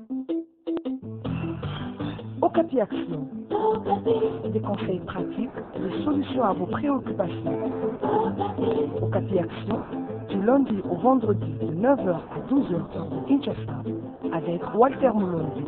Okapi Action, des conseils pratiques, des solutions à vos préoccupations. Okapi Action, du lundi au vendredi de 9h à 12h heure de Kinshasa, avec Walter Moulondi.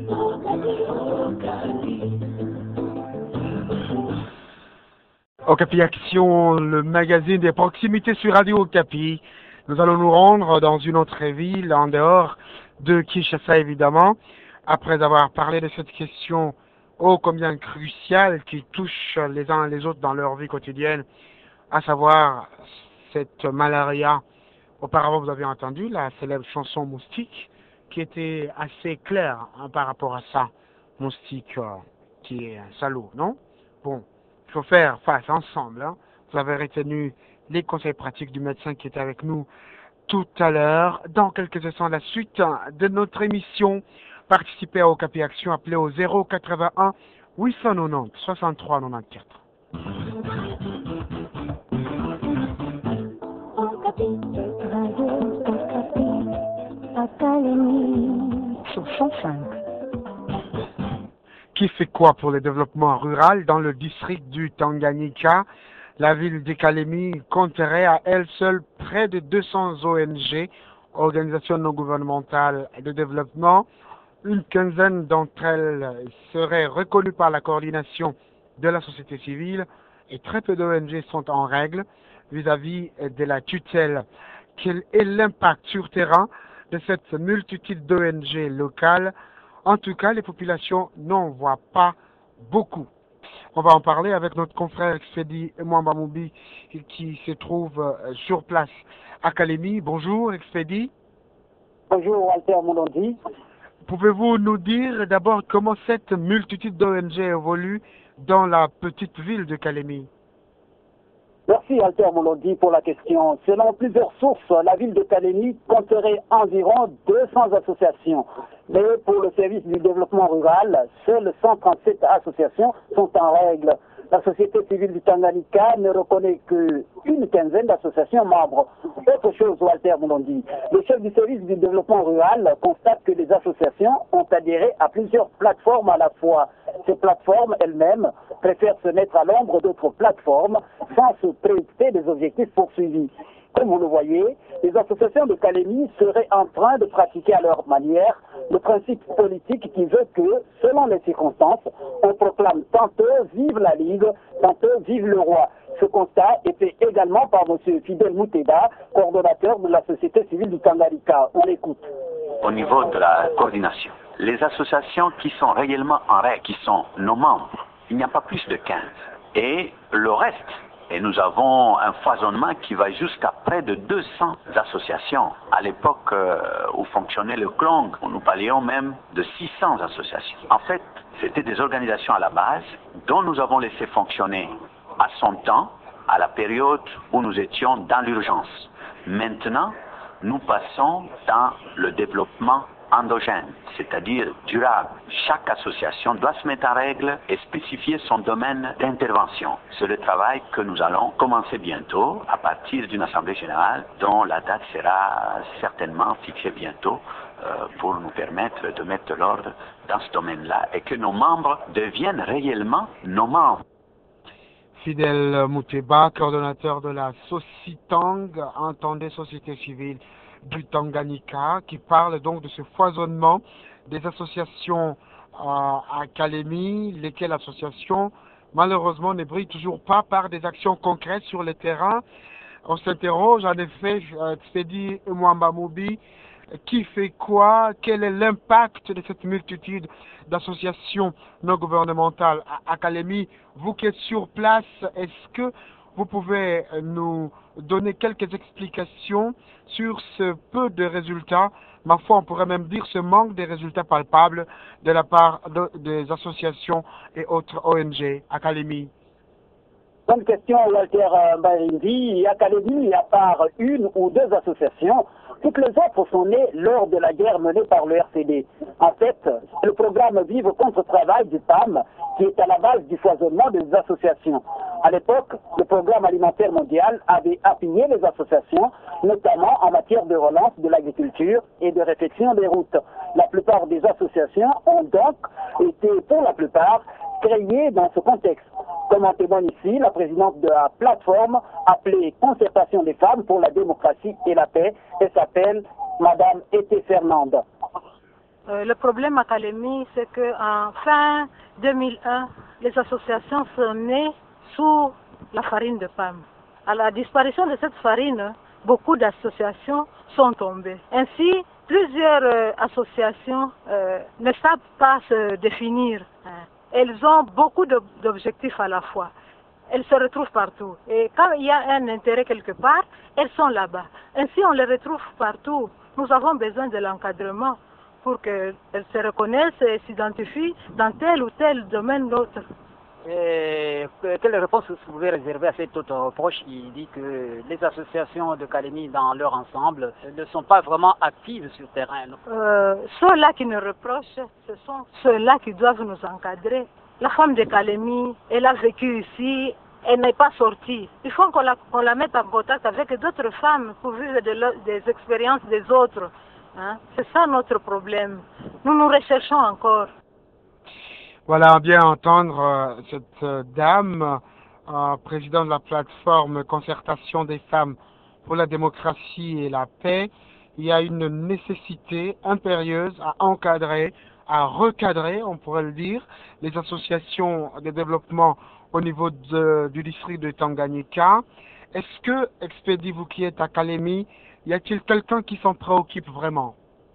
Okapi Action, le magazine des proximités sur Radio Okapi. Nous allons nous rendre dans une autre ville, en dehors de Kinshasa évidemment, après avoir parlé de cette question ô combien cruciale qui touche les uns et les autres dans leur vie quotidienne, à savoir cette malaria. Auparavant, vous avez entendu la célèbre chanson Moustique, qui était assez claire par rapport à ça. Moustique, qui est un salaud, non? Bon, il faut faire face ensemble. Hein. Vous avez retenu les conseils pratiques du médecin qui était avec nous tout à l'heure. Dans quelques instants, la suite de notre émission. Participez à Okapi Action, appelez au 081 890 63 94. Sur 105. Qui fait quoi pour le développement rural dans le district du Tanganyika? La ville de Kalemi compterait à elle seule près de 200 ONG, organisations non gouvernementales de développement. Une quinzaine d'entre elles seraient reconnues par la coordination de la société civile et très peu d'ONG sont en règle vis-à-vis de la tutelle. Quel est l'impact sur terrain de cette multitude d'ONG locales? En tout cas, les populations n'en voient pas beaucoup. On va en parler avec notre confrère Expédie Mwamba Moubi qui se trouve sur place à Kalemi. Bonjour Expédie. Bonjour Walter Moulondi. Pouvez-vous nous dire d'abord comment cette multitude d'ONG évolue dans la petite ville de Kalemi? Merci Walter Moulondi pour la question. Selon plusieurs sources, la ville de Kalemi compterait environ 200 associations. Mais pour le service du développement rural, seules 137 associations sont en règle. La société civile du Tanganyika ne reconnaît qu'une quinzaine d'associations membres. Autre chose, Walter Moulondi, le chef du service du développement rural constate que les associations ont adhéré à plusieurs plateformes à la fois. Ces plateformes elles-mêmes préfèrent se mettre à l'ombre d'autres plateformes sans se préoccuper des objectifs poursuivis. Comme vous le voyez, les associations de Kalemi seraient en train de pratiquer à leur manière le principe politique qui veut que, selon les circonstances, on proclame tantôt vive la Ligue, tantôt vive le roi. Ce constat est fait également par M. Fidel Mouteda, coordonnateur de la société civile du Tanganyika. On l'écoute. Au niveau de la coordination, les associations qui sont réellement en règle, qui sont nos membres, il n'y a pas plus de 15. Et le reste, et nous avons un foisonnement qui va jusqu'à près de 200 associations. À l'époque où fonctionnait le CLONG, nous parlions même de 600 associations. En fait, c'était des organisations à la base dont nous avons laissé fonctionner à son temps, à la période où nous étions dans l'urgence. Maintenant, nous passons dans le développement endogène, c'est-à-dire durable. Chaque association doit se mettre en règle et spécifier son domaine d'intervention. C'est le travail que nous allons commencer bientôt à partir d'une assemblée générale dont la date sera certainement fixée bientôt pour nous permettre de mettre de l'ordre dans ce domaine-là et que nos membres deviennent réellement nos membres. Fidel Mouteba, coordonnateur de la Socitang, entendez Société civile du Tanganyika, qui parle donc de ce foisonnement des associations à Kalemi, lesquelles associations malheureusement ne brillent toujours pas par des actions concrètes sur le terrain. On s'interroge en effet, Expédie Mwamba Moubi, qui fait quoi? Quel est l'impact de cette multitude d'associations non gouvernementales à Kalemi? Vous qui êtes sur place, est-ce que vous pouvez nous donner quelques explications sur ce peu de résultats, ma foi on pourrait même dire ce manque de résultats palpables de la part des associations et autres ONG à Kalemi? Bonne question, Walter Mbarindi. À Kalemi, à part une ou deux associations, toutes les autres sont nées lors de la guerre menée par le RCD. En fait, le programme Vive contre travail du PAM qui est à la base du foisonnement des associations. À l'époque, le programme alimentaire mondial avait appuyé les associations, notamment en matière de relance de l'agriculture et de réfection des routes. La plupart des associations ont donc été, pour la plupart, créées dans ce contexte. Comme en témoigne ici la présidente de la plateforme appelée Concertation des femmes pour la démocratie et la paix. Elle s'appelle Madame Été Fernande. Le problème à Kalemi, c'est qu'en fin 2001, les associations sont nées sous la farine de palme. À la disparition de cette farine, beaucoup d'associations sont tombées. Ainsi, plusieurs associations ne savent pas se définir. Elles ont beaucoup d'objectifs à la fois. Elles se retrouvent partout. Et quand il y a un intérêt quelque part, elles sont là-bas. Ainsi, on les retrouve partout. Nous avons besoin de l'encadrement pour qu'elles se reconnaissent et s'identifient dans tel ou tel domaine d'autre. Quelle réponse vous pouvez réserver à cet autre reproche qui dit que les associations de Kalemi dans leur ensemble ne sont pas vraiment actives sur le terrain? Ceux-là qui nous reprochent, ce sont ceux-là qui doivent nous encadrer. La femme de Kalemi, elle a vécu ici, elle n'est pas sortie. Il faut qu'on la mette en contact avec d'autres femmes pour vivre des expériences des autres. Hein? C'est ça notre problème. Nous nous recherchons encore. Voilà, bien entendre cette dame, présidente de la plateforme Concertation des femmes pour la démocratie et la paix. Il y a une nécessité impérieuse à encadrer, à recadrer, on pourrait le dire, les associations de développement au niveau du district de Tanganyika. Est-ce que, Expédie, vous qui êtes à Kalemi, y a-t-il quelqu'un qui s'en préoccupe vraiment?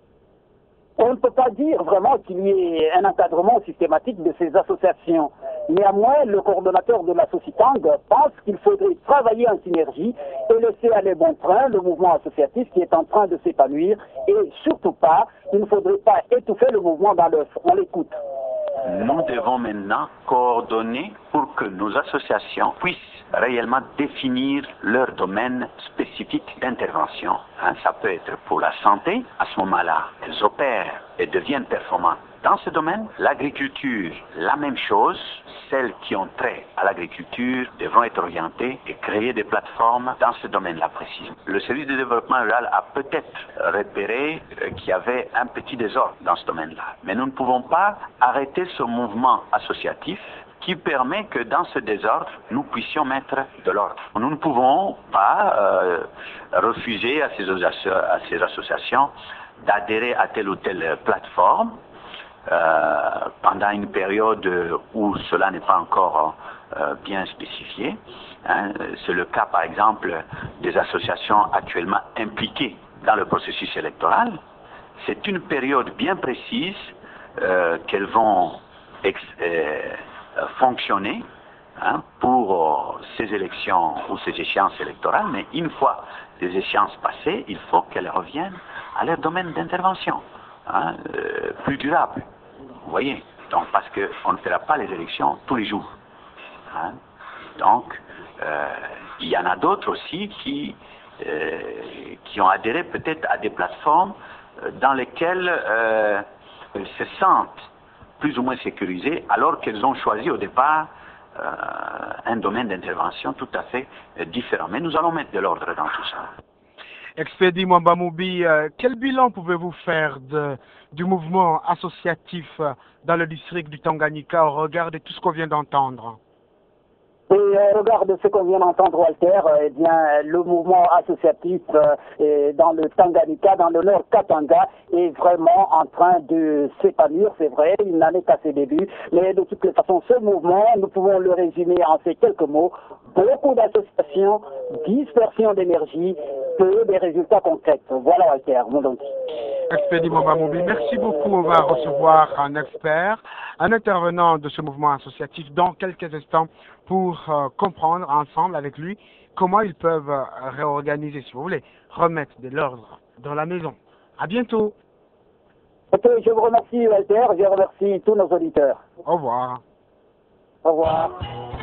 On ne peut pas dire vraiment qu'il y ait un encadrement systématique de ces associations. Néanmoins, le coordonnateur de la Socitang pense qu'il faudrait travailler en synergie et laisser aller bon train le mouvement associatif qui est en train de s'épanouir et surtout pas, il ne faudrait pas étouffer le mouvement dans l'œuf. On l'écoute. Nous devons maintenant coordonner pour que nos associations puissent réellement définir leur domaine spécifique d'intervention. Ça peut être pour la santé. À ce moment-là, elles opèrent et deviennent performantes dans ce domaine. L'agriculture, la même chose. Celles qui ont trait à l'agriculture devront être orientées et créer des plateformes dans ce domaine-là précis. Le service de développement rural a peut-être repéré qu'il y avait un petit désordre dans ce domaine-là. Mais nous ne pouvons pas arrêter ce mouvement associatif qui permet que dans ce désordre, nous puissions mettre de l'ordre. Nous ne pouvons pas refuser à ces associations d'adhérer à telle ou telle plateforme pendant une période où cela n'est pas encore bien spécifié. C'est le cas, par exemple, des associations actuellement impliquées dans le processus électoral. C'est une période bien précise qu'elles vont fonctionner pour ces élections ou ces échéances électorales, mais une fois les échéances passées, il faut qu'elles reviennent à leur domaine d'intervention, plus durable. Vous voyez, donc parce qu'on ne fera pas les élections tous les jours. Donc, il y en a d'autres aussi qui ont adhéré peut-être à des plateformes dans lesquelles elles se sentent plus ou moins sécurisées, alors qu'elles ont choisi au départ un domaine d'intervention tout à fait différent. Mais nous allons mettre de l'ordre dans tout ça. Expédie Mwamba Moubi, quel bilan pouvez-vous faire du mouvement associatif dans le district du Tanganyika au regard de tout ce qu'on vient d'entendre? Et au regard de ce qu'on vient d'entendre, Walter, eh bien, le mouvement associatif dans le Tanganyika, dans le Nord Katanga, est vraiment en train de s'épanouir, c'est vrai, il n'en est qu'à ses débuts, mais de toutes les façons, ce mouvement, nous pouvons le résumer en ces quelques mots: beaucoup d'associations, dispersion d'énergie, peu des résultats concrets. Voilà, Walter, mon don. Expédie Mwamba Moubi, merci beaucoup. On va recevoir un expert, un intervenant de ce mouvement associatif dans quelques instants pour comprendre ensemble avec lui comment ils peuvent réorganiser, si vous voulez, remettre de l'ordre dans la maison. À bientôt. Ok, je vous remercie, Walter, je remercie tous nos auditeurs. Au revoir. Au revoir.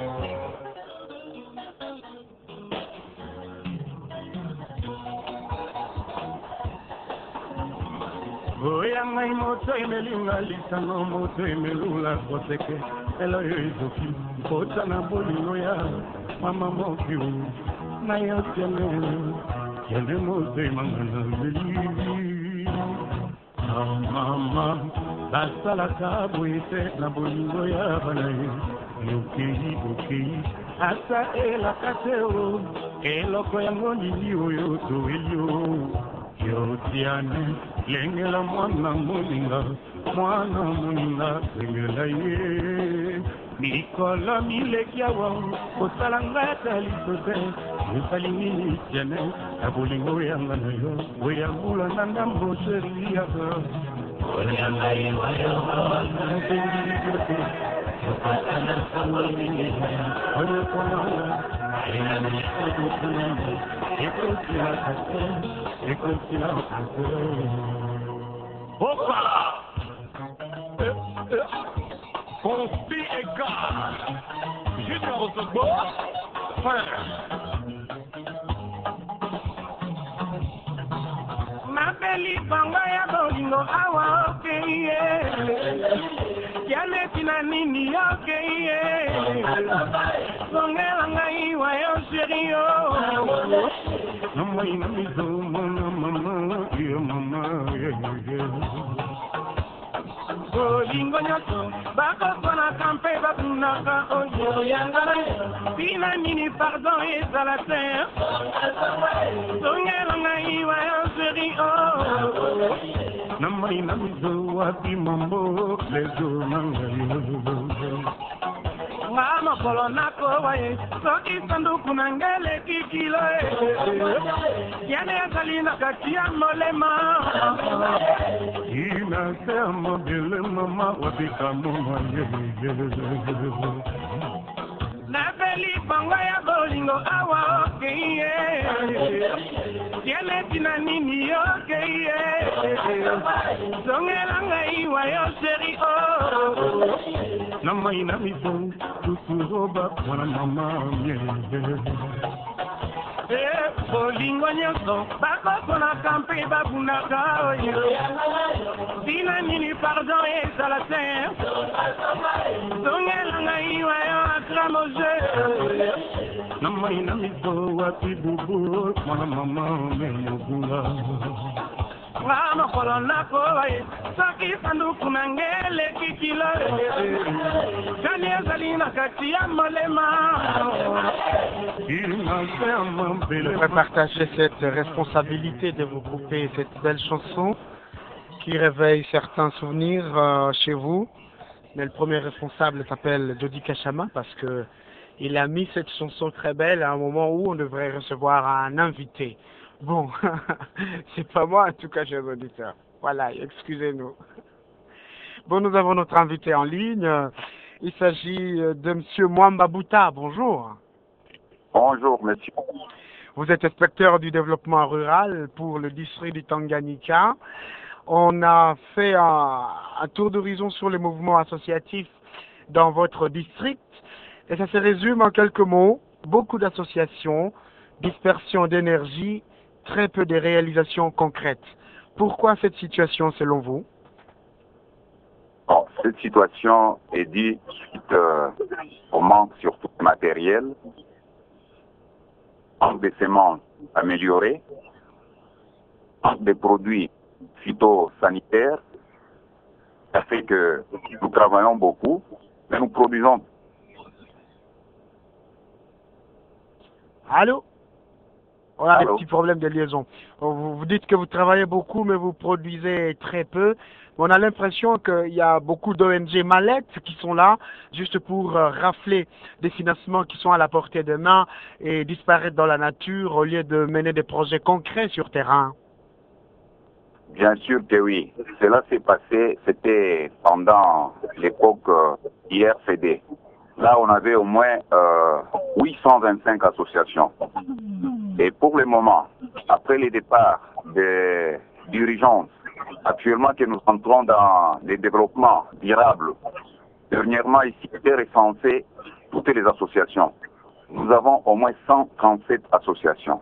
Oyangai moto emelinga lisano moto emelula koseke elo yo izoki kota na bolingo ya mama mokiu na yo tiene moto emangana zeli mama basalaka boye te na bolingo ya bana ye okei ata elaka te o eloko yango nini oyo toeli o yotiane lengela mwana moninga lengela ye mikolo mileki awa kosala ngai ata liso te esali nini tiane na bolingo yanga na yo oya mbula na ndambo seriaka oya ngai wayo conflit égal Junior Zogbo mapeli bango ya bolingo awa okeye kiane tina nini okeye songela ngai wayo serio namoi na mizo mama mama bolingo nyonso bakosana kampe batunaka oyo yangala tina nini pardon ezala te songela ngai wayo serio namoi na mizo wapi mambo lezo nangayo nga mokolo nakowa ye soki sanduku na ngeleki kilo yane ezali na kati ya molema inase ya mobile mama wabika moma napeli bango ya bolingo awa okeye tiene tina nini okeye songela ngai wayo seri o namai na mizo tusuroba mwana mama bolingo nyonso bakosonaka mpe babunaka oyo tina nini pardon ezala te songela ngai wayo atramoje namai na mizo wapi bubu mwana mama memobula nga mokolo nakowa ye soki sanduku na ngeleki kilo jani ezali na kati ya molema. Je voudrais partager cette responsabilité de vous couper cette belle chanson qui réveille certains souvenirs chez vous. Mais le premier responsable s'appelle Dodi Kachama parce que il a mis cette chanson très belle à un moment où on devrait recevoir un invité. Bon, c'est pas moi en tout cas, chers auditeurs. Voilà, excusez-nous. Bon, nous avons notre invité en ligne. Il s'agit de Monsieur Mwamba Bouta. Bonjour. Bonjour, monsieur. Vous êtes inspecteur du développement rural pour le district du Tanganyika. On a fait un tour d'horizon sur les mouvements associatifs dans votre district. Et ça se résume en quelques mots. Beaucoup d'associations, dispersion d'énergie, très peu de réalisations concrètes. Pourquoi cette situation selon vous? Bon, cette situation est due suite au manque surtout matériel, manque de semences améliorées, manque de produits phytosanitaires. Ça fait que nous travaillons beaucoup, mais nous produisons. Allô? On a Allô? des petits problèmes de liaison. Vous dites que vous travaillez beaucoup, mais vous produisez très peu. On a l'impression qu'il y a beaucoup d'ONG mallettes qui sont là, juste pour rafler des financements qui sont à la portée de main et disparaître dans la nature au lieu de mener des projets concrets sur terrain. Bien sûr que oui. Cela s'est passé, c'était pendant l'époque IRCD. Là, on avait au moins 825 associations. Et pour le moment, après le départ des dirigeants, actuellement que nous entrons dans les développements durables, dernièrement ici étaient recensées toutes les associations. Nous avons au moins 137 associations.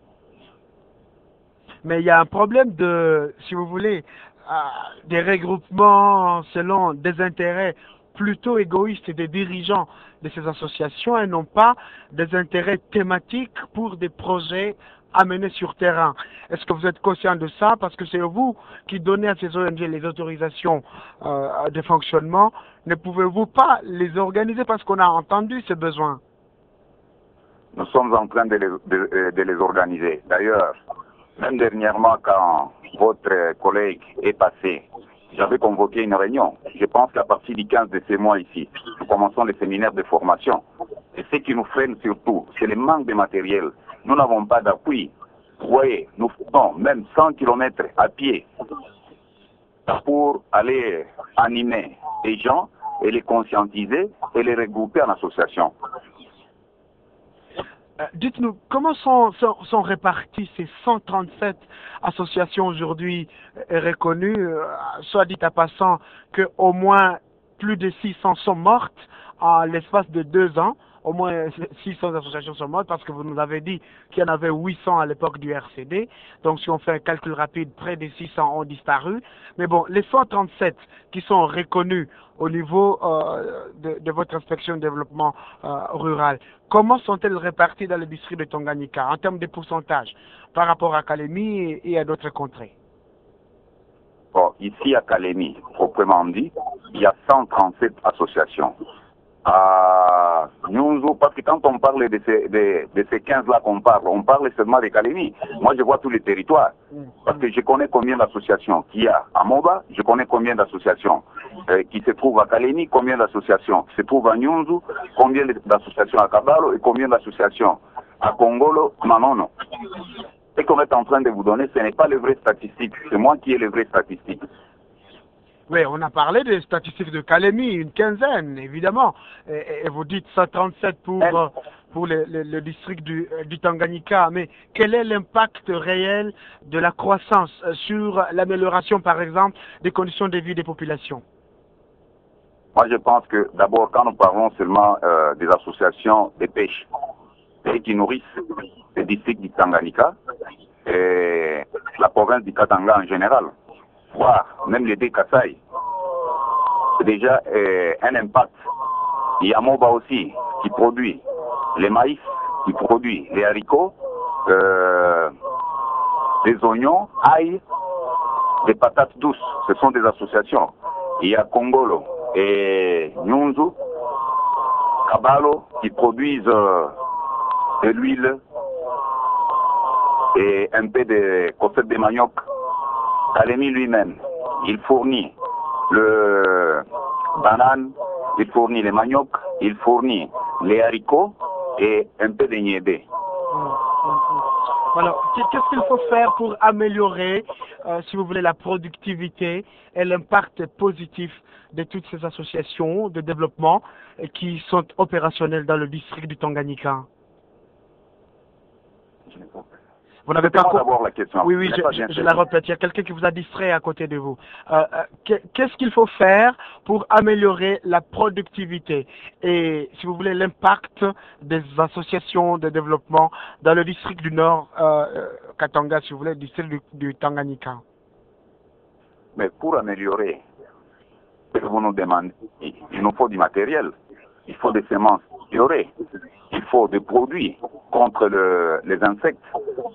Mais il y a un problème de, si vous voulez, des regroupements selon des intérêts plutôt égoïstes des dirigeants de ces associations et non pas des intérêts thématiques pour des projets amener sur terrain. Est-ce que vous êtes conscient de ça? Parce que c'est vous qui donnez à ces ONG les autorisations de fonctionnement. Ne pouvez-vous pas les organiser parce qu'on a entendu ces besoins? Nous sommes en train de les organiser. D'ailleurs, même dernièrement, quand votre collègue est passé, j'avais convoqué une réunion. Je pense qu'à partir du 15 de ce mois ici, nous commençons les séminaires de formation. Et ce qui nous freine surtout, c'est le manque de matériel. Nous n'avons pas d'appui. Vous voyez, nous faisons même 100 km à pied pour aller animer les gens et les conscientiser et les regrouper en association. Dites-nous, comment sont réparties ces 137 associations aujourd'hui reconnues, soit dit à passant qu'au moins plus de 600 sont mortes en l'espace de 2 ans. Au moins 600 associations sont mortes parce que vous nous avez dit qu'il y en avait 800 à l'époque du RCD. Donc si on fait un calcul rapide, près de 600 ont disparu. Mais bon, les 137 qui sont reconnus au niveau de votre inspection de développement rural, comment sont-elles réparties dans le district de Tanganyika en termes de pourcentage par rapport à Kalemi et à d'autres contrées? Bon, ici à Kalemi, proprement dit, il y a 137 associations. À Nyunzu, parce que quand on parle de ces 15-là qu'on parle, on parle seulement de Kalemi. Moi, je vois tous les territoires. Parce que je connais combien d'associations qu'il y a à Moba, je connais combien d'associations qui se trouvent à Kalemi, combien d'associations qui se trouvent à Nyunzu, combien d'associations à Kabalo et combien d'associations à Kongolo, Manono. Ce qu'on est en train de vous donner, ce n'est pas les vraies statistiques, c'est moi qui ai les vraies statistiques. Oui, on a parlé des statistiques de Kalemi, une quinzaine, évidemment. Et vous dites 137 pour le district du Tanganyika. Mais quel est l'impact réel de la croissance sur l'amélioration, par exemple, des conditions de vie des populations? Moi, je pense que d'abord, quand nous parlons seulement des associations de pêche et qui nourrissent le district du Tanganyika et la province du Katanga en général, voire même les deux Kasaï, c'est déjà un impact. Il y a Moba aussi qui produit les maïs, qui produit les haricots, les oignons, ail, les patates douces. Ce sont des associations. Il y a Kongolo et Nyunzu, Kabalo qui produisent de l'huile et un peu de concept de manioc. Kalemi lui-même, il fournit le banane, il fournit les manioc, il fournit les haricots et un peu de niébé. Alors, qu'est-ce qu'il faut faire pour améliorer, si vous voulez, la productivité et l'impact positif de toutes ces associations de développement qui sont opérationnelles dans le district du Tanganyika? Vous n'avez pas compris la question. Oui, je la répète. Il y a quelqu'un qui vous a distrait à côté de vous. Qu'est-ce qu'il faut faire pour améliorer la productivité et, si vous voulez, l'impact des associations de développement dans le district du Nord, Katanga, si vous voulez, district du Tanganyika? Mais pour améliorer ce que vous nous demandez, il nous faut du matériel, il faut des semences biorées, il faut des produits contre les insectes.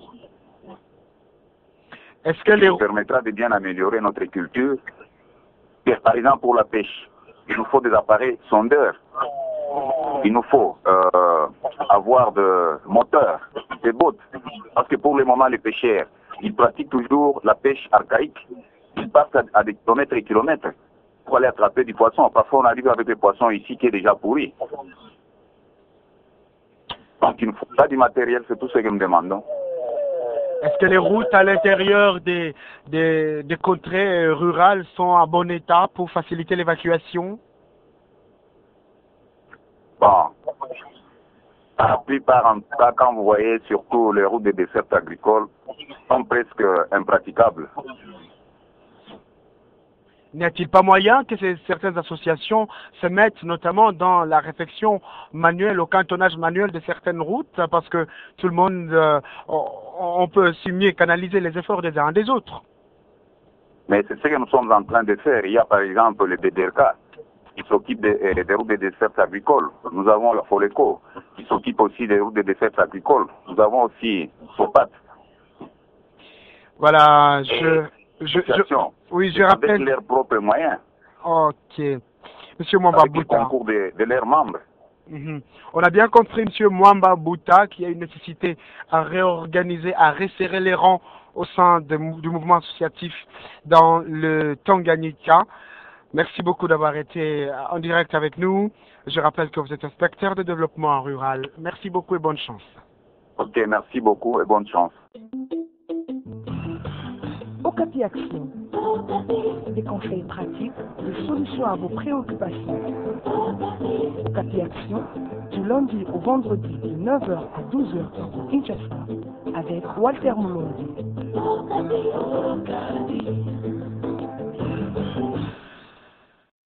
Est-ce que nous permettra de bien améliorer notre culture? Et par exemple, pour la pêche, il nous faut des appareils sondeurs. Il nous faut avoir des moteurs, des bottes. Parce que pour le moment, les pêcheurs, ils pratiquent toujours la pêche archaïque. Ils passent à des kilomètres et kilomètres pour aller attraper du poisson. Parfois, on arrive avec le poisson ici qui est déjà pourri. Donc, il nous faut pas du matériel, c'est tout ce que nous demandons. Est-ce que les routes à l'intérieur des contrées rurales sont en bon état pour faciliter l'évacuation? Bon, la plupart, en tout cas, quand vous voyez surtout les routes des dessertes agricoles, sont presque impraticables. N'y a-t-il pas moyen que certaines associations se mettent notamment dans la réfection manuelle, au cantonnage manuel de certaines routes, parce que tout le monde, on peut aussi mieux canaliser les efforts des uns et des autres? Mais c'est ce que nous sommes en train de faire. Il y a par exemple le BDRK qui s'occupe des routes des dessertes agricoles. Nous avons la Foleco qui s'occupe aussi des routes des dessertes agricoles. Nous avons aussi SOPAT Voilà, oui, je rappelle. Avec leurs propres moyens. Ok. Monsieur Mwamba avec Bouta. le concours de leurs membres. On a bien compris, Monsieur Mwamba Bouta, qu'il y a une nécessité à réorganiser, à resserrer les rangs au sein du mouvement associatif dans le Tanganyika. Merci beaucoup d'avoir été en direct avec nous. Je rappelle que vous êtes inspecteur de développement rural. Merci beaucoup et bonne chance. Ok, merci beaucoup et bonne chance. Okapi Action. Des conseils pratiques, des solutions à vos préoccupations. Okapi Action, du lundi au vendredi de 9h à 12h au Kinshasa, avec Walter Moulondi.